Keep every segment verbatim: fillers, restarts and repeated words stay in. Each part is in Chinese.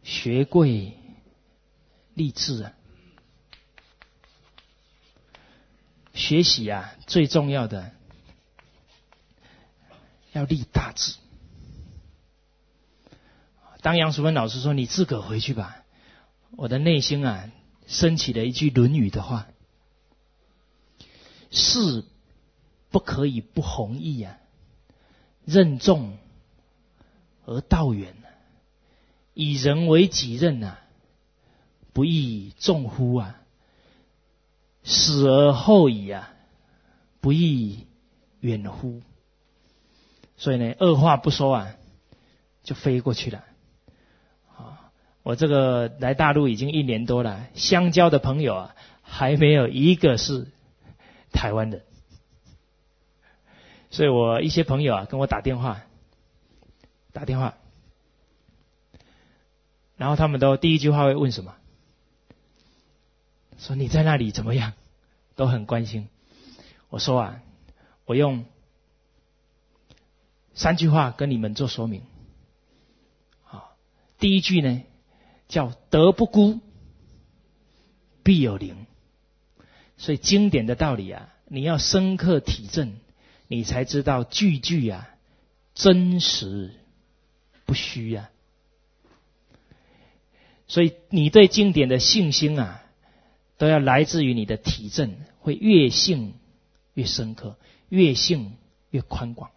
学贵立志啊。学习啊，最重要的要立大志。当杨淑芬老师说你自个回去吧，我的内心啊升起了一句《论语》的话：事不可以不弘毅啊，任重而道远，以人为己任啊，不亦重乎啊？死而后已啊，不亦远乎？所以呢，二话不说啊，就飞过去了。我这个来大陆已经一年多了，相交的朋友啊，还没有一个是台湾人。所以我一些朋友啊跟我打电话，打电话，然后他们都第一句话会问什么？说你在那里怎么样？都很关心。我说啊，我用三句话跟你们做说明。好，第一句呢叫德不孤，必有邻。所以经典的道理啊，你要深刻体证，你才知道句句啊真实不虚啊。所以你对经典的信心啊，都要来自于你的体证，会越信越深刻，越信越宽广。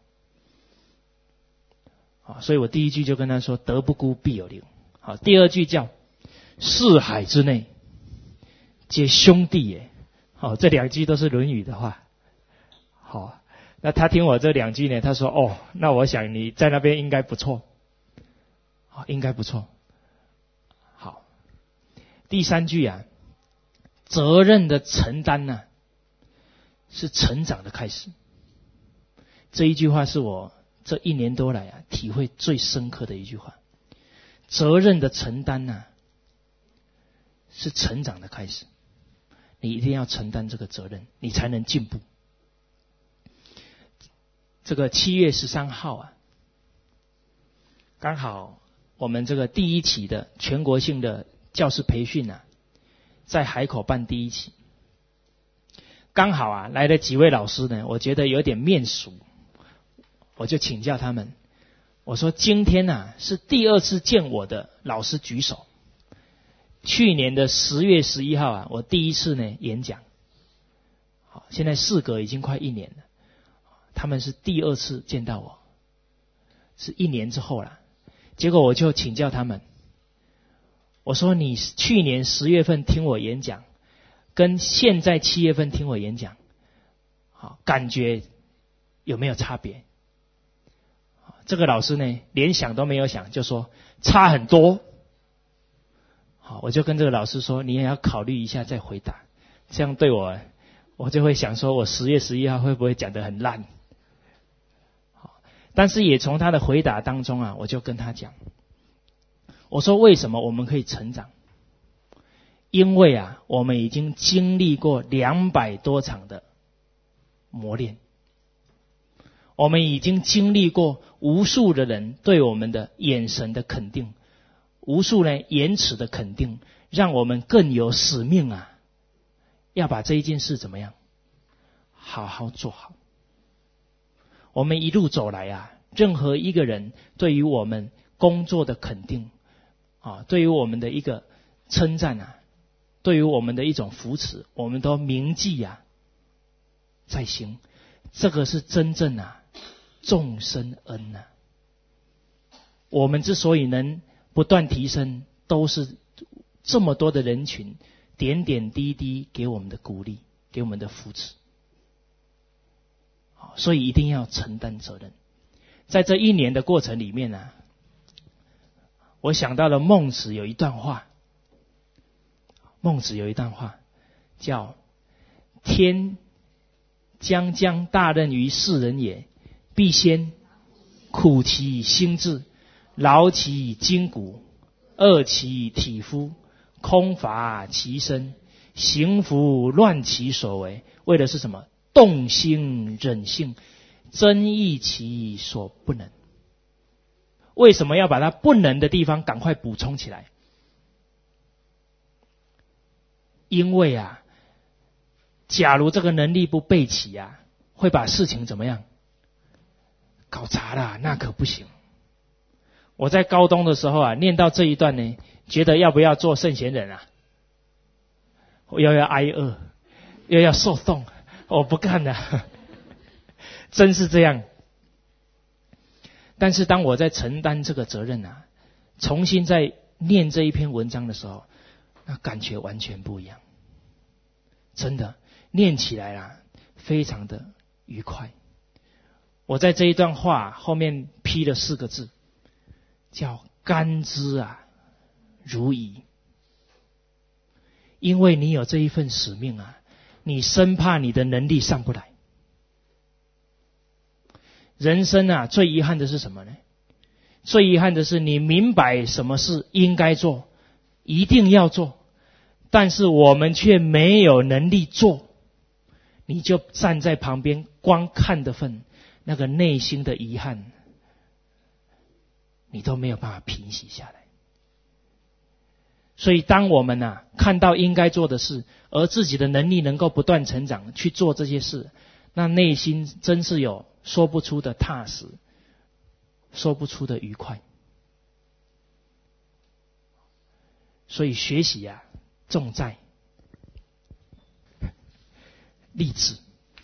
啊，所以我第一句就跟他说：德不孤，必有邻。好，第二句叫四海之内皆兄弟也。好，这两句都是《论语》的话。好，那他听我这两句呢，他说：哦，那我想你在那边应该不错。好，应该不错。好，第三句啊，责任的承担呢、啊，是成长的开始。这一句话是我这一年多来啊体会最深刻的一句话。责任的承担呢、啊，是成长的开始。你一定要承担这个责任，你才能进步。这个七月十三号啊，刚好我们这个第一期的全国性的教师培训啊，在海口办第一期。刚好啊来了几位老师呢，我觉得有点面熟，我就请教他们。我说今天啊是第二次见我的老师举手。去年的十月十一号啊，我第一次呢演讲。好，现在事隔已经快一年了，他们是第二次见到我，是一年之后啦。结果我就请教他们，我说你去年十月份听我演讲，跟现在七月份听我演讲，好，感觉有没有差别？这个老师呢连想都没有想就说差很多。好，我就跟这个老师说，你也要考虑一下再回答，这样对我，我就会想说我十月十一号会不会讲得很烂。好，但是也从他的回答当中啊，我就跟他讲，我说为什么我们可以成长？因为啊，我们已经经历过两百多场的磨练，我们已经经历过无数的人对我们的眼神的肯定，无数人言辞的肯定，让我们更有使命啊，要把这一件事怎么样好好做好。我们一路走来啊，任何一个人对于我们工作的肯定啊，对于我们的一个称赞啊，对于我们的一种扶持，我们都铭记啊在心。这个是真正啊众生恩啊。我们之所以能不断提升，都是这么多的人群点点滴滴给我们的鼓励，给我们的扶持。所以一定要承担责任。在这一年的过程里面啊，我想到了孟子有一段话，孟子有一段话叫天将将大任于世人也，必先苦其心志，劳其筋骨，饿其体肤，空乏其身，行拂乱其所为。为的是什么？动心忍性，增益其所不能。为什么要把它不能的地方赶快补充起来？ 因为啊，假如这个能力不备齐啊，会把事情怎么样？搞砸了，那可不行。我在高中的时候啊，念到这一段呢，觉得要不要做圣贤人啊？我又要挨饿，又要受冻，我不干了，真是这样。但是当我在承担这个责任啊，重新在念这一篇文章的时候，那感觉完全不一样。真的，念起来啊，非常的愉快。我在这一段话后面批了四个字，叫甘之啊，如饴。因为你有这一份使命啊，你生怕你的能力上不来。人生啊，最遗憾的是什么呢？最遗憾的是你明白什么事应该做，一定要做，但是我们却没有能力做，你就站在旁边光看的份，那个内心的遗憾，你都没有办法平息下来。所以当我们啊看到应该做的事，而自己的能力能够不断成长去做这些事，那内心真是有说不出的踏实，说不出的愉快。所以学习啊，重在励志。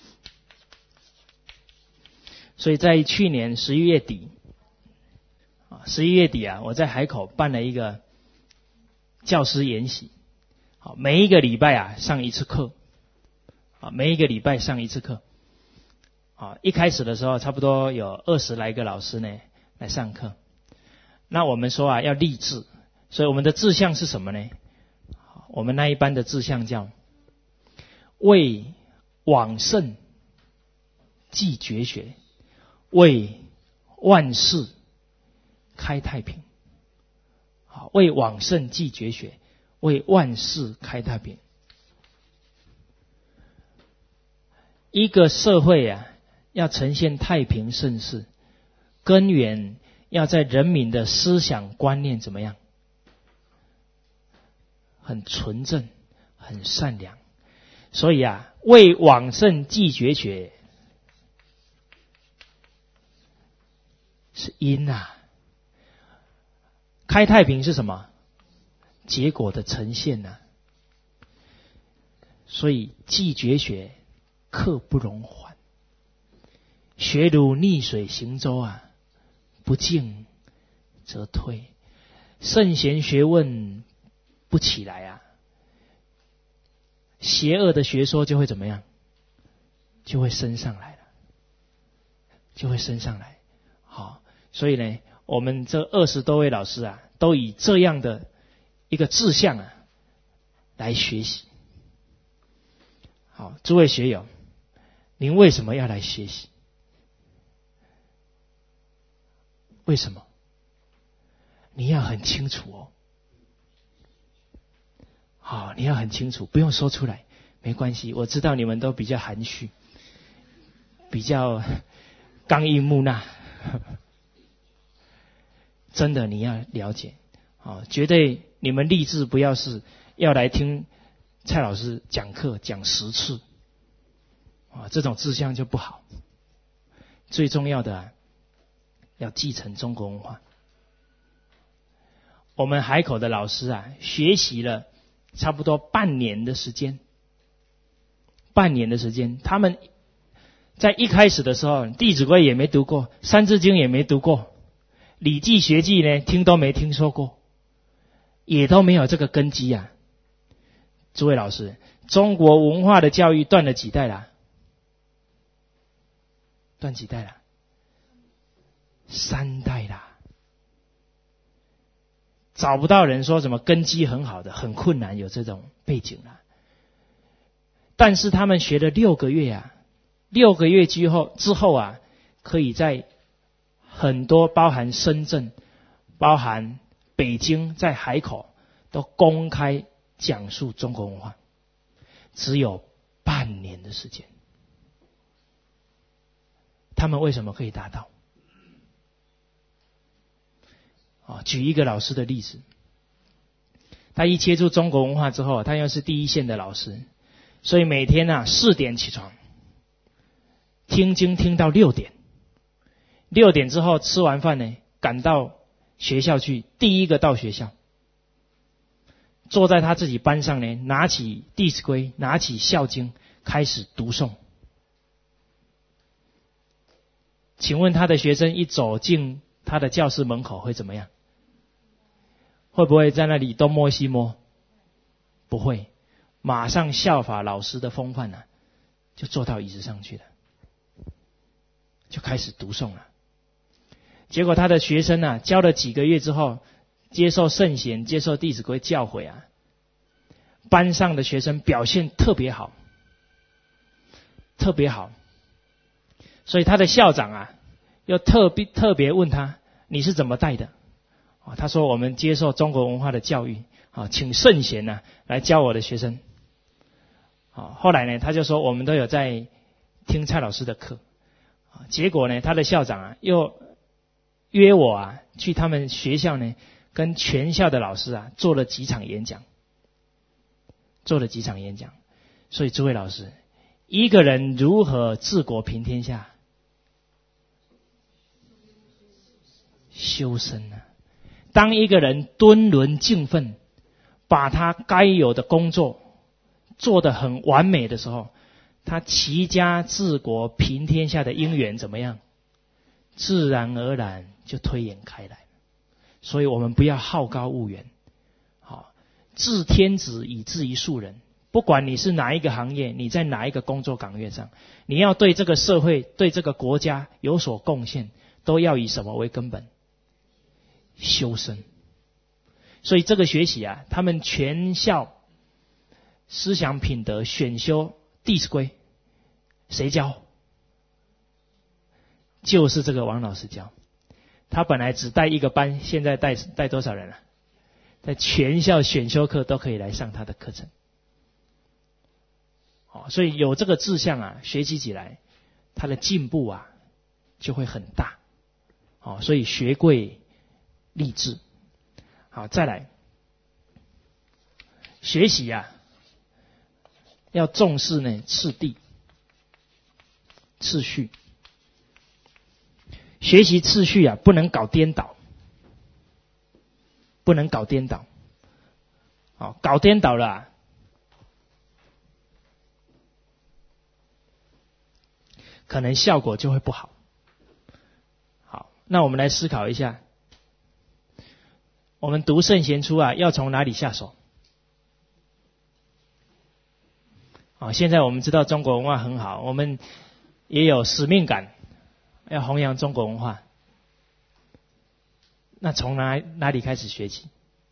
所以在去年十一月底，啊，十一月底啊，我在海口办了一个教师研习，好，每一个礼拜啊上一次课，啊，每一个礼拜上一次课，啊，一开始的时候差不多有二十来个老师呢来上课。那我们说啊要励志，所以我们的志向是什么呢？我们那一班的志向叫为往圣继绝学，为万世开太平。好，为往圣继绝学，为万世开太平。一个社会啊，要呈现太平盛世，根源要在人民的思想观念怎么样？很纯正，很善良。所以啊，为往圣继绝学是因啊。开太平是什么？结果的呈现呢、啊？所以继绝学，刻不容缓。学如逆水行舟啊，不进则退。圣贤学问不起来啊，邪恶的学说就会怎么样？就会升上来了，就会升上来。好，所以呢，我们这二十多位老师啊，都以这样的一个志向啊来学习。好，诸位学友，您为什么要来学习？为什么？你要很清楚哦。好，你要很清楚，不用说出来，没关系。我知道你们都比较含蓄，比较刚毅木讷。真的，你要了解，啊，绝对你们立志不要是要来听蔡老师讲课讲十次，啊，这种志向就不好。最重要的、啊，要继承中国文化。我们海口的老师啊，学习了差不多半年的时间，半年的时间，他们在一开始的时候，《弟子规》也没读过，《三字经》也没读过。礼记学记呢，听都没听说过，也都没有这个根基啊。诸位老师，中国文化的教育断了几代了？断几代了？三代啦。找不到人说什么根基很好的，很困难，有这种背景啦。但是他们学了六个月啊，六个月之后之后啊，可以在很多包含深圳、包含北京，在海口都公开讲述中国文化，只有半年的时间。他们为什么可以达到？啊，举一个老师的例子， 他一接触中国文化之后，他又是第一线的老师，所以每天啊四点起床，听经听到六点，六点之后吃完饭呢，赶到学校去，第一个到学校，坐在他自己班上呢，拿起《弟子规》，拿起《孝经》，开始读诵。请问他的学生一走进他的教室门口会怎么样？会不会在那里东摸西摸？不会，马上效法老师的风范啊，就坐到椅子上去了，就开始读诵了。结果他的学生啊，教了几个月之后，接受圣贤，接受弟子规教诲啊，班上的学生表现特别好，特别好。所以他的校长啊，又特别特别问他，你是怎么带的？啊，他说我们接受中国文化的教育，啊，请圣贤呢、啊、来教我的学生。啊，后来呢，他就说我们都有在听蔡老师的课。啊，结果呢，他的校长啊又约我啊去他们学校呢，跟全校的老师啊做了几场演讲，做了几场演讲。所以诸位老师，一个人如何治国平天下？修身啊！当一个人敦伦敬奋，把他该有的工作做得很完美的时候，他齐家治国平天下的因缘怎么样？自然而然就推演开来。所以我们不要好高骛远，好，治天子以至于庶人。不管你是哪一个行业，你在哪一个工作岗位上，你要对这个社会、对这个国家有所贡献，都要以什么为根本？修身。所以这个学习啊，他们全校思想品德选修《弟子规》，谁教？就是这个王老师教。他本来只带一个班，现在带带多少人了、啊？在全校选修课都可以来上他的课程。哦，所以有这个志向啊，学习起来，他的进步啊就会很大。哦，所以学贵立志。好，再来学习啊，要重视呢次第、次序。学习次序啊，不能搞颠倒，不能搞颠倒。哦，搞颠倒了、啊，可能效果就会不好。好，那我们来思考一下，我们读圣贤书啊，要从哪里下手？好，现在我们知道中国文化很好，我们也有使命感，要弘扬中国文化。那从哪哪里开始学起？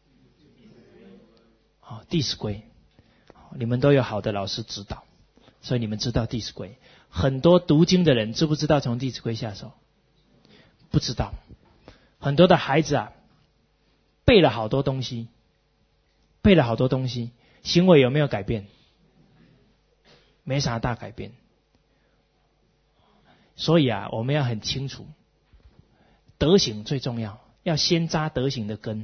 好，《弟子规》，你们都有好的老师指导，所以你们知道《弟子规》。很多读经的人知不知道从《弟子规》下手？不知道。很多的孩子啊，背了好多东西，背了好多东西，行为有没有改变？没啥大改变。所以啊，我们要很清楚，德行最重要，要先扎德行的根。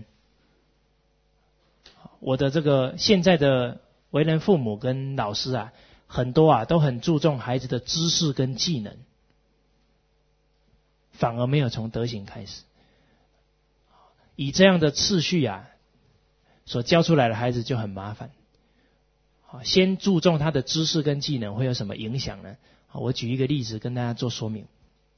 我的这个现在的为人父母跟老师啊，很多啊都很注重孩子的知识跟技能，反而没有从德行开始。以这样的次序啊，所教出来的孩子就很麻烦。先注重他的知识跟技能会有什么影响呢？我举一个例子跟大家做说明。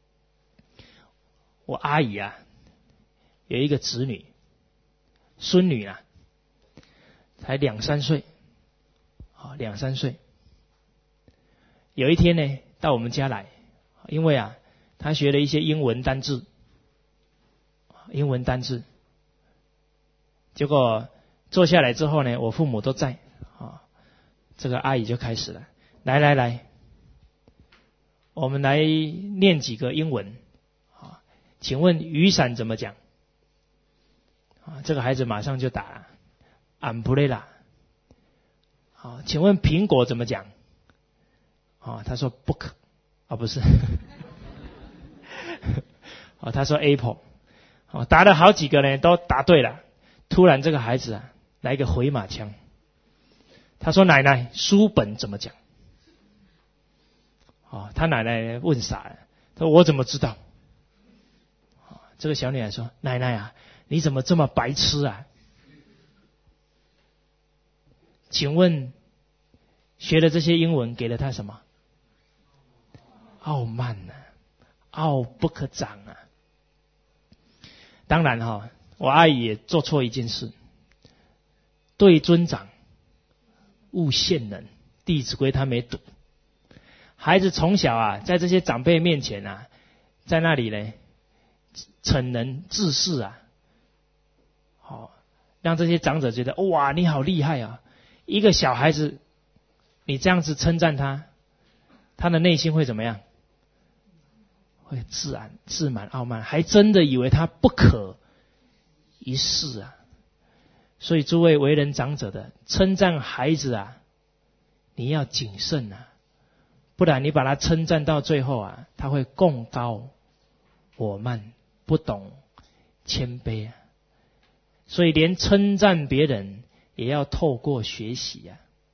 我阿姨啊，有一个侄女，孙女啊，才两三岁，啊，两三岁。有一天呢，到我们家来，因为啊，她学了一些英文单字，英文单字。结果坐下来之后呢，我父母都在，啊，这个阿姨就开始了，来来来，我们来念几个英文，啊，请问雨伞怎么讲？啊，这个孩子马上就打 umbrella。啊，请问苹果怎么讲？啊，他说 book， 啊不是，啊他说 apple， 啊答了好几个呢，都答对了。突然这个孩子啊， 来个回马枪。他说：“奶奶，书本怎么讲？”哦，他奶奶问傻了，他说：“我怎么知道？”哦，这个小女孩说：“奶奶啊，你怎么这么白痴啊？请问学了这些英文给了他什么？傲慢啊，傲不可长啊。”当然哈、哦，我阿姨也做错一件事，对尊长勿献人，《弟子规》他没读。孩子从小啊，在这些长辈面前啊，在那里呢，逞能自恃啊，好、哦，让这些长者觉得哇，你好厉害啊！一个小孩子，你这样子称赞他，他的内心会怎么样？会自然自满傲慢，还真的以为他不可一世啊！所以诸位为人长者的，称赞孩子啊，你要谨慎啊，不然你把他称赞到最后啊，他会贡高我慢，不懂谦卑啊。所以连称赞别人也要透过学习啊，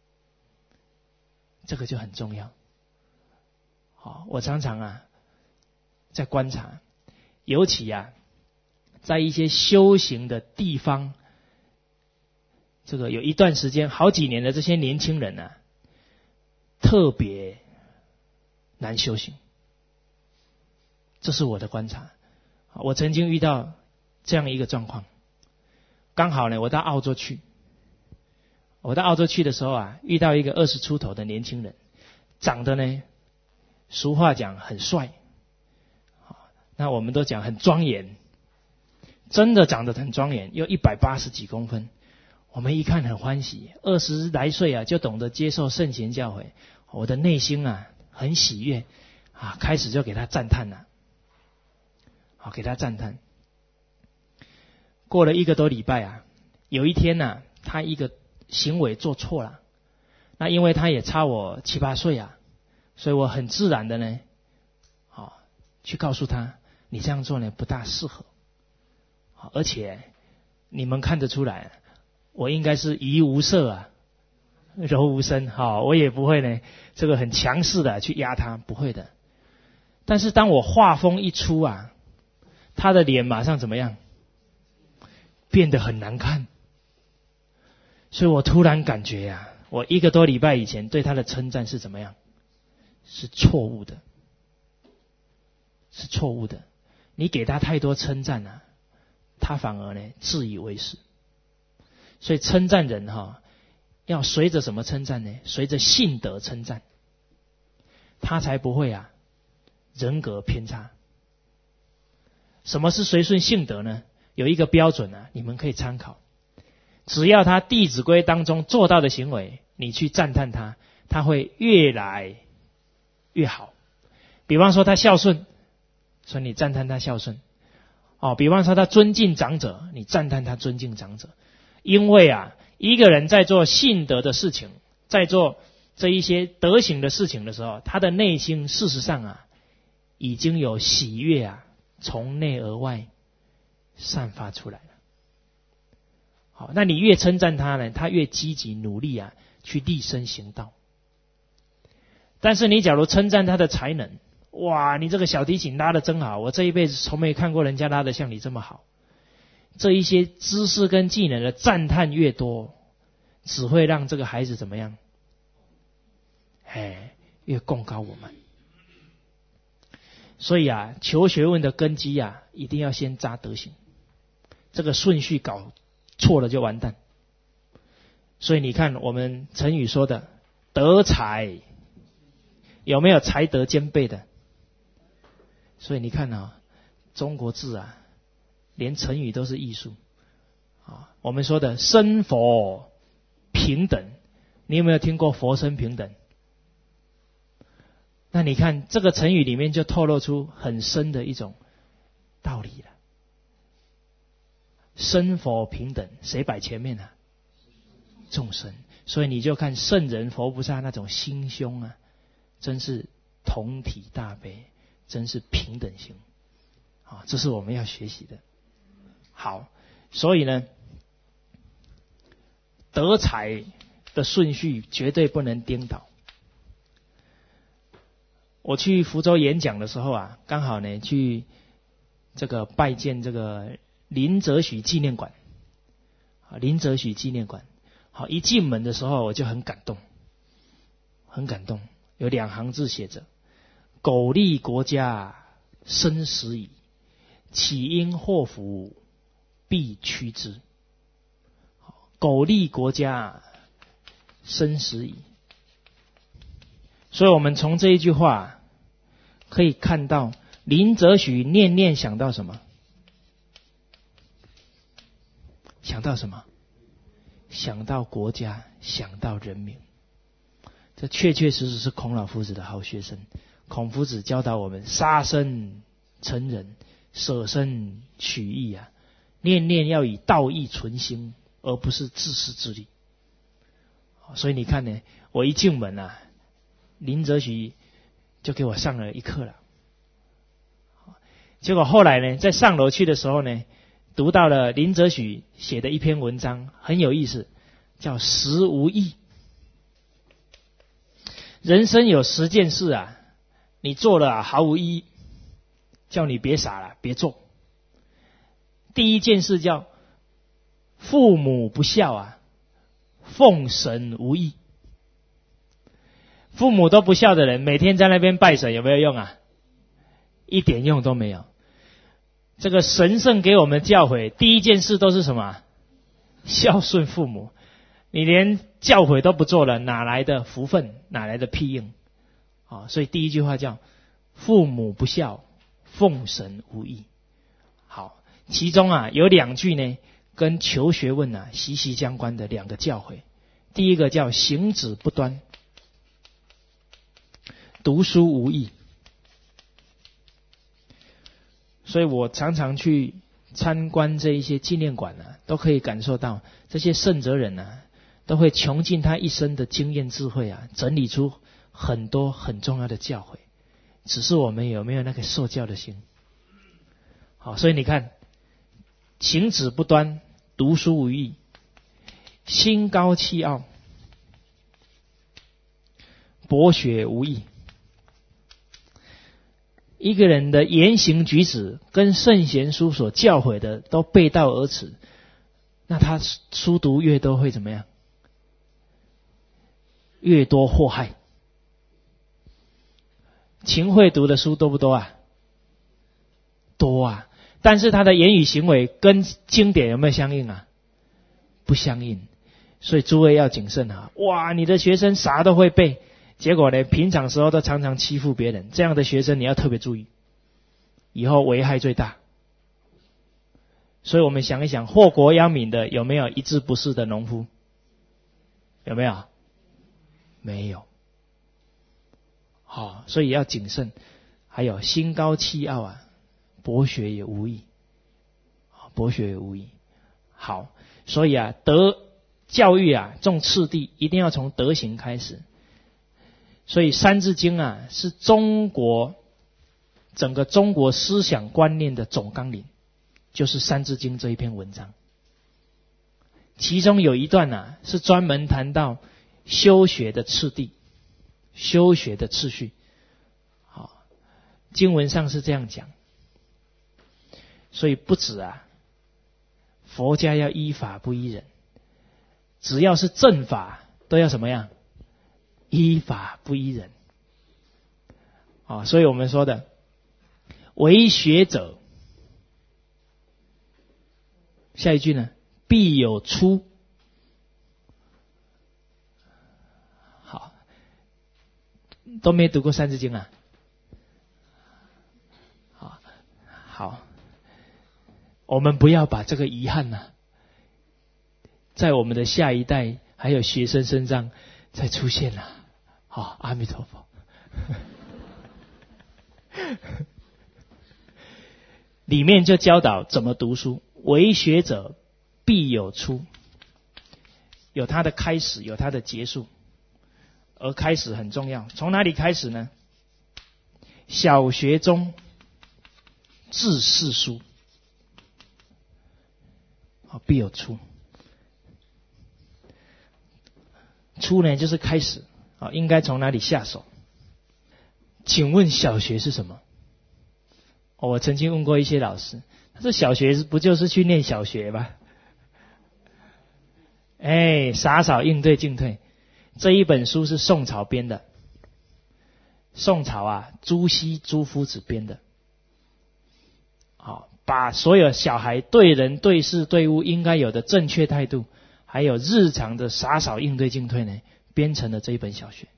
这个就很重要。好，我常常啊在观察，尤其啊在一些修行的地方，这个有一段时间好几年的这些年轻人啊，特别难修行，这是我的观察。我曾经遇到这样一个状况，刚好呢我到澳洲去，我到澳洲去的时候啊，遇到一个二十出头的年轻人，长得呢俗话讲很帅，那我们都讲很庄严，真的长得很庄严，又一百八十几公分。我们一看很欢喜，二十来岁啊就懂得接受圣贤教诲，我的内心啊很喜悦啊，开始就给他赞叹了，好，给他赞叹。过了一个多礼拜啊，有一天呢、啊，他一个行为做错了，那因为他也差我七八岁啊，所以我很自然的呢，好去告诉他，你这样做呢不大适合，好，而且你们看得出来，我应该是怡无色啊，柔无声，好，我也不会呢这个很强势的去压他，不会的。但是当我话锋一出啊，他的脸马上怎么样？变得很难看。所以我突然感觉啊，我一个多礼拜以前对他的称赞是怎么样？是错误的，是错误的。你给他太多称赞啊，他反而呢自以为是。所以称赞人哈、哦，要随着什么称赞呢？随着信德称赞，他才不会啊人格偏差。什么是随顺信德呢？有一个标准啊，你们可以参考。只要他《弟子规》当中做到的行为，你去赞叹他，他会越来越好。比方说他孝顺，所以你赞叹他孝顺。哦，比方说他尊敬长者，你赞叹他尊敬长者。因为啊，一个人在做信德的事情，在做这一些德行的事情的时候，他的内心事实上啊，已经有喜悦啊，从内而外散发出来了。好，那你越称赞他呢，他越积极努力啊，去立身行道。但是你假如称赞他的才能，哇，你这个小提琴拉得真好，我这一辈子从没看过人家拉得像你这么好。这一些知识跟技能的赞叹越多，只会让这个孩子怎么样？哎，越贡高我们。所以啊，求学问的根基啊，一定要先扎德行。这个顺序搞错了就完蛋。所以你看我们成语说的德才，有没有才德兼备的？所以你看啊，中国字啊，连成语都是艺术啊。我们说的生佛平等，你有没有听过佛生平等？那你看这个成语里面就透露出很深的一种道理了。生佛平等，谁摆前面啊？众生。所以你就看圣人佛菩萨那种心胸啊，真是同体大悲，真是平等心啊，这是我们要学习的。好，所以呢， 得财的顺序绝对不能颠倒。我去福州演讲的时候啊，刚好呢去这个拜见这个林则徐纪念馆，林则徐纪念馆。好，一进门的时候我就很感动，很感动。有两行字写着：“苟利国家生死以，岂因祸福必趋之。”苟利国家生死以。所以我们从这一句话可以看到，林则徐念念想到什么？想到什么？想到国家，想到人民。这确确实实是孔老夫子的好学生。孔夫子教导我们杀生成仁，舍身取义啊，念念要以道义存心，而不是自私自利。所以你看呢，我一进门啊，林则徐就给我上了一课了。结果后来呢，在上楼去的时候呢，读到了林则徐写的一篇文章，很有意思，叫十无益。人生有十件事啊，你做了啊毫无意义，叫你别傻了，别做。第一件事叫父母不孝啊，奉神无益。父母都不孝的人，每天在那边拜神，有没有用啊？一点用都没有。这个神圣给我们教诲，第一件事都是什么？孝顺父母。你连教诲都不做了，哪来的福分？哪来的庇应？啊，所以第一句话叫父母不孝，奉神无益。好，其中啊有两句呢，跟求学问啊息息相关的两个教诲。第一个叫行止不端，读书无益。所以我常常去参观这一些纪念馆啊，都可以感受到这些圣哲人啊，都会穷尽他一生的经验智慧啊，整理出很多很重要的教诲。只是我们有没有那个受教的心？好，所以你看，行止不端，读书无益，心高气傲，博学无益。一个人的言行举止跟圣贤书所教诲的都背道而驰，那他书读越多会怎么样？越多祸害。秦桧读的书多不多啊？多啊，但是他的言语行为跟经典有没有相应啊？不相应。所以诸位要谨慎啊！哇，你的学生啥都会背，结果呢，平常时候都常常欺负别人，这样的学生你要特别注意，以后危害最大。所以我们想一想，祸国殃民的有没有一字不识的农夫？有没有？没有。好、哦，所以要谨慎。还有心高气傲啊，博学也无益，博学也无益。好，所以啊，德教育啊，重次第，一定要从德行开始。所以《三字经》啊，是中国整个中国思想观念的总纲领，就是《三字经》这一篇文章。其中有一段啊，是专门谈到修学的次第，修学的次序。好，经文上是这样讲。所以不止啊，佛家要依法不依人，只要是正法都要什么样？依法不依人。啊，所以我们说的为学者，下一句呢，必有出。好，都没读过三字经啊？好，好，我们不要把这个遗憾呢、啊，在我们的下一代还有学生身上再出现了、啊。好、哦，阿弥陀佛。里面就教导怎么读书，为学者必有出，有它的开始，有它的结束，而开始很重要。从哪里开始呢？小学中至四书，好，必有出。 初呢就是开始啊，应该从哪里下手？请问小学是什么？哦，我曾经问过一些老师，他说小学不就是去念小学吗？哎，洒扫应对进退，这一本书是宋朝编的，宋朝啊，朱熹朱夫子编的，好，把所有小孩对人对事对物应该有的正确态度，还有日常的洒扫应对进退呢，编成了这一本小学。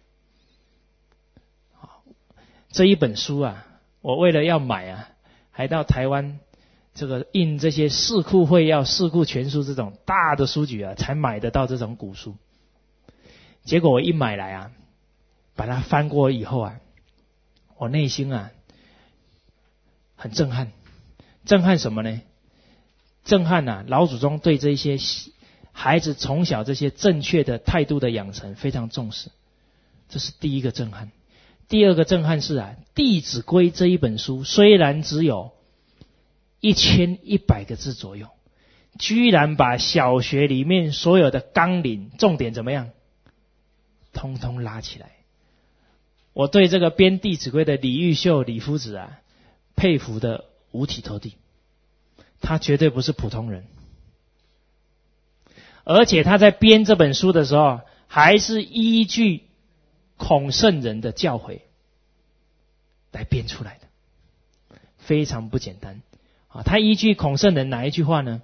好，这一本书啊，我为了要买啊，还到台湾这个印这些四库会要四库全书这种大的书局啊，才买得到这种古书。结果我一买来啊，把它翻过以后啊，我内心啊很震撼。震撼什么呢？震撼啊，老祖宗对这些孩子从小这些正确的态度的养成非常重视，这是第一个震撼。第二个震撼是啊，《弟子规》这一本书虽然只有一千一百个字左右，居然把小学里面所有的纲领重点怎么样，通通拉起来。我对这个编《弟子规》的李毓秀李夫子啊，佩服的五体投地。他绝对不是普通人，而且他在编这本书的时候，还是依据孔圣人的教诲来编出来的，非常不简单。啊，他依据孔圣人哪一句话呢？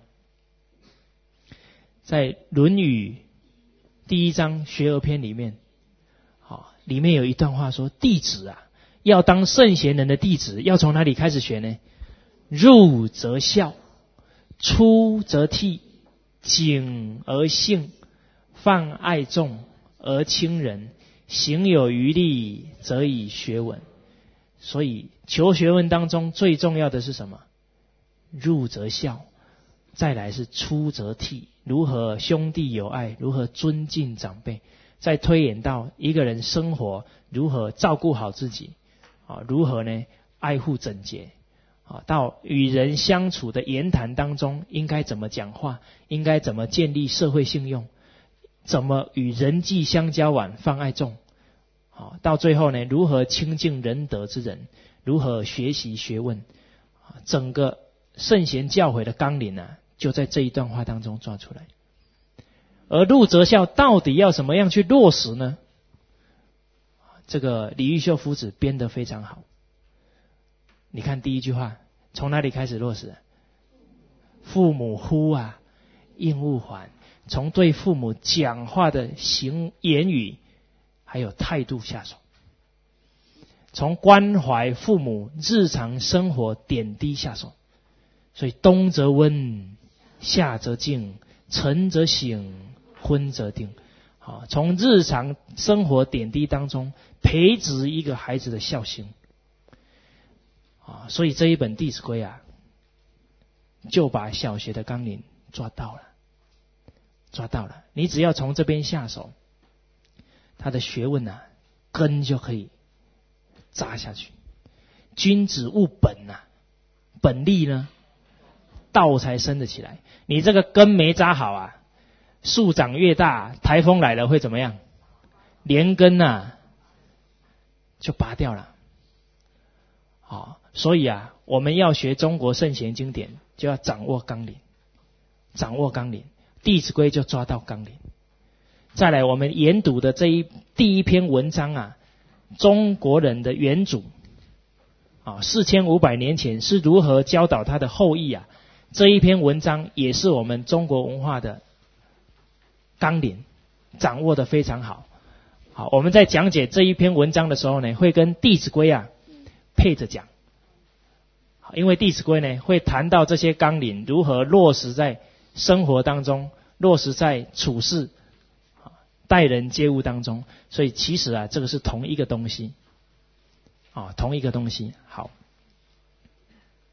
在《论语》第一章学而篇里面，啊，里面有一段话说，弟子啊，要当圣贤人的弟子，要从哪里开始学呢？入则孝，出则悌，谨而信，泛爱众而亲仁，行有余力，则以学文。所以求学问当中最重要的是什么？入则孝，再来是出则悌，如何兄弟友爱，如何尊敬长辈，再推演到一个人生活如何照顾好自己，啊，如何呢爱护整洁，啊，到与人相处的言谈当中应该怎么讲话，应该怎么建立社会信用，怎么与人际相交往，泛爱众，啊，到最后呢，如何亲近仁德之人，如何学习学问，啊，整个圣贤教诲的纲领啊，就在这一段话当中抓出来。而入则孝到底要怎么样去落实呢？这个李毓秀夫子编得非常好。你看第一句话从哪里开始落实？父母呼啊，应勿还。从对父母讲话的行言语还有态度下手，从关怀父母日常生活点滴下手。所以冬则温，夏则静，晨则省，昏则定。好，从日常生活点滴当中培植一个孩子的孝心。啊，所以这一本《弟子规》啊，就把小学的纲领抓到了，抓到了。你只要从这边下手，他的学问啊，根就可以扎下去。君子务本啊，本立呢，道才生得起来。你这个根没扎好啊，树长越大，台风来了会怎么样？连根啊就拔掉了。好，所以啊，我们要学中国圣贤经典，就要掌握纲领，掌握纲领，《弟子规》就抓到纲领。再来，我们研读的这一第一篇文章啊，中国人的元祖啊，四千五百年前是如何教导他的后裔啊？这一篇文章也是我们中国文化的纲领，掌握的非常好。好，我们在讲解这一篇文章的时候呢，会跟《弟子规》啊配着讲。因为《弟子规》呢会谈到这些纲领如何落实在生活当中，落实在处事、待人接物当中，所以其实啊，这个是同一个东西，啊，同一个东西。好，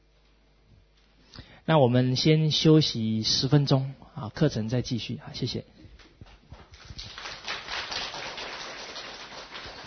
那我们先休息十分钟，啊，课程再继续，好，谢谢。